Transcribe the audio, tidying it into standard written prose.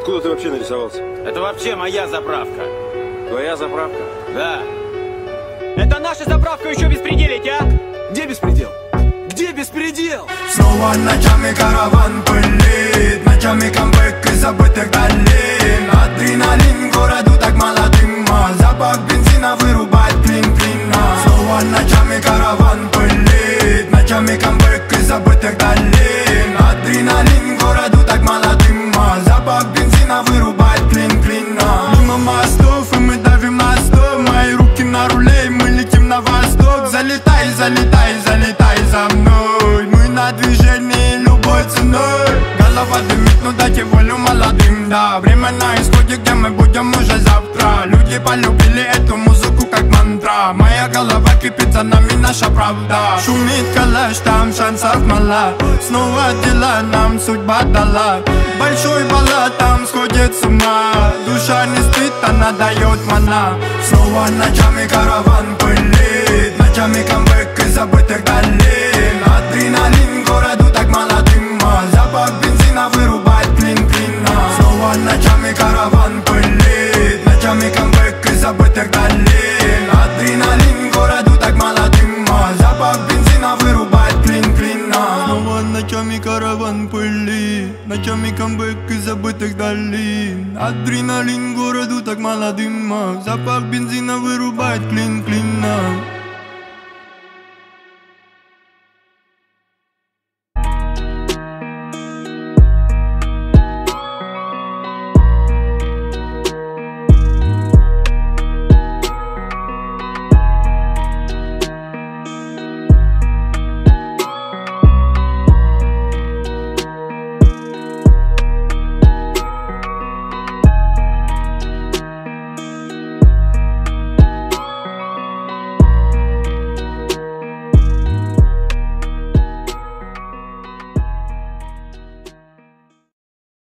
Откуда ты вообще нарисовался? Это вообще моя заправка. Твоя заправка? Да. Это наша заправка, еще беспределить, а? Где беспредел? Где беспредел? Снова ночами караван пылит, ночами камбэк из забытых долин. Адреналин городу так мало дыма, запах бензина вырубает клин-клина. Снова ночами караван пылит, ночами камбэк из забытых долин. Адреналин городу так мало дыма, запах бензина вырубает клин-клина. Мимо мостов и мы давим на стоп, мои руки на руле и мы летим на восток. Залетай, залетай, залетай за мной, мы на движении любой ценой. Голова дымит, ну дайте волю молодым, да. Время на исходе, где мы будем уже завтра. Люди полюбили эту музыку как мантра. Моя голова кипит, за нами наша правда. Шумит калаш, там шансов мало. Снова дела нам судьба дала. Большой баллад, там сходит с ума. Душа не спит, она дает мана. Снова ночами караван пылит, ночами камбэк из забытых долин. Адреналин городу так мало дыма, запах бензина вырубает клин-клина. Снова ночами караван пылит, ночами камбэк из забытых долин. Адреналин городу так мало дыма, запах бензина вырубает клин-клина. Снова ночами караван пылит, ночами камбэк из забытых долин. Адреналин городу так мало дыма, запах бензина вырубает клин-клина.